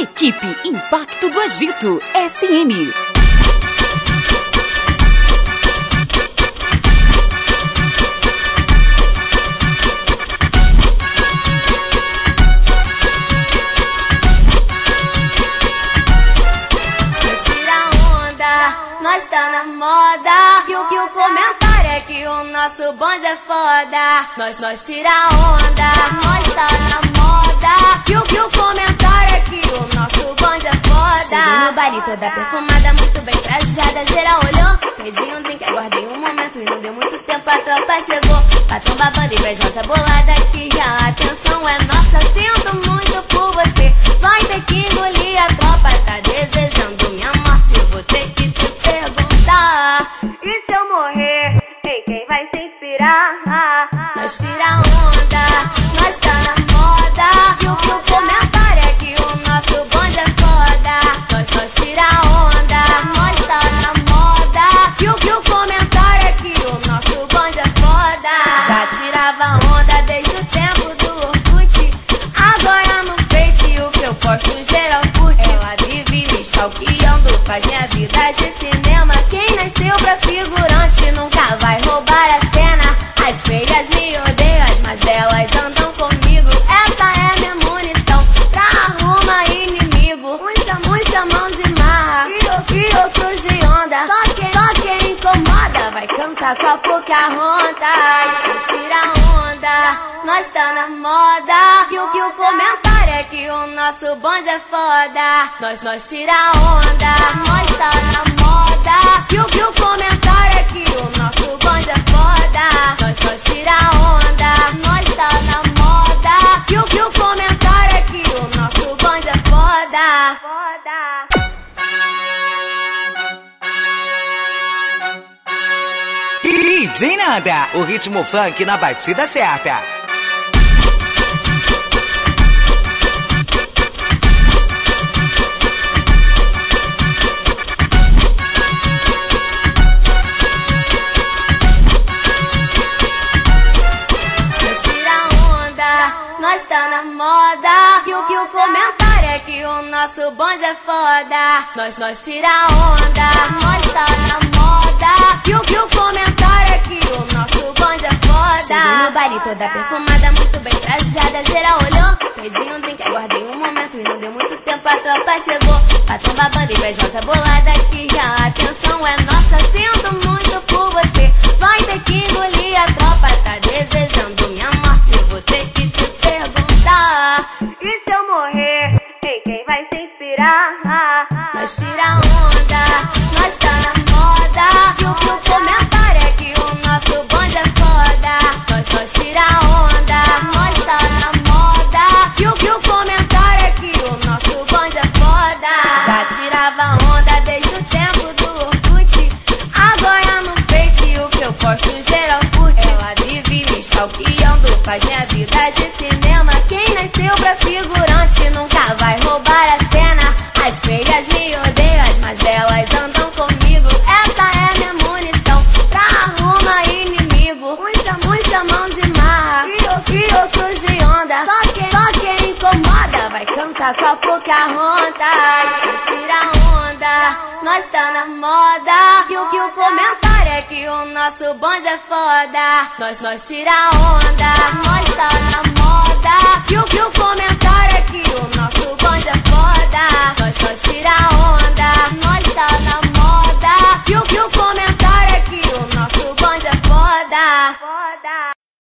Equipe Impacto do Agito, SN. Nós tá na moda, e o comentário é que o nosso bonde é foda. Nós tira onda, nós tá na moda, e o comentário é que o nosso bonde é foda. Cheguei no baile toda perfumada, muito bem trajada, geral olhou. Pedi um drink, aguardei um momento e não deu muito tempo, a tropa chegou. Patrão babando, invejosa bolada, que a atenção é nossa. Sinto muito por você, vai ter que engolir, a tropa tá desejando minha morte, vou ter que te perguntar. E se eu morrer, em quem vai se inspirar? Nós tira onda, nós tá na moda, e o comentário é que o nosso bonde é foda. Nós tira onda, nós tá na moda, e o comentário é que o nosso bonde é foda. Já tirava onda desde o tempo do Orkut, agora no Face o que eu posto geral curte. Ela vive me stalkeando, faz minha vida de cinema. Quem nasceu pra figurante nunca vai roubar a cena. As feias me odeiam, as mais belas andam comigo. Essa é minha munição pra arrumar inimigo. Uns chamam de marra e outros de onda. Só quem incomoda vai cantar com a Pocahontas. Nós tira onda, nós tá na moda, e o comentário é que o nosso bonde é foda. Nós tira onda, nós tá na moda, e o comentário é que o nosso bonde é foda. Nós tira onda, nós tá na moda, e o comentário é que o nosso bonde é foda. DJ Nanda, o ritmo funk na batida certa. Nós tá na moda, e o comentário é que o nosso bonde é foda. Nós tira onda, nós tá na moda, e o comentário é que o nosso bonde é foda. Cheguei no baile toda perfumada, muito bem trajada, geral olhou. Pedi um drink, aguardei um momento e não deu muito tempo, a tropa chegou. Patrão babando, invejosa bolada, que a atenção é nossa. Sinto muito por você, vai ter que engolir, a tropa tá desejando minha morte, vou ter que te perguntar. E se eu morrer, em quem vai se inspirar? Nós tira onda, nós tá na moda, e o comentário é que o nosso bonde é foda. Nós tira onda, nós tá na moda, e o comentário é que o nosso bonde é foda. Já tirava onda desde o tempo do Orkut, agora no Face o que eu posto geral curte. Ela vive me stalkeando, faz minha vida de cinema. Quem nasceu pra figurante nunca vai roubar a cena. As feias me odeiam, as mais belas andam comigo. Essa é minha munição pra arrumar inimigo. Uns chamam de marra e outros de onda. Só quem incomoda vai cantar com a Pocahontas. Nós tira onda, nós tá na moda, e o comentário é que o nosso bonde é foda. Nós tira onda, nós tá na moda, e o comentário é que o nosso bonde é foda. Nós tira onda.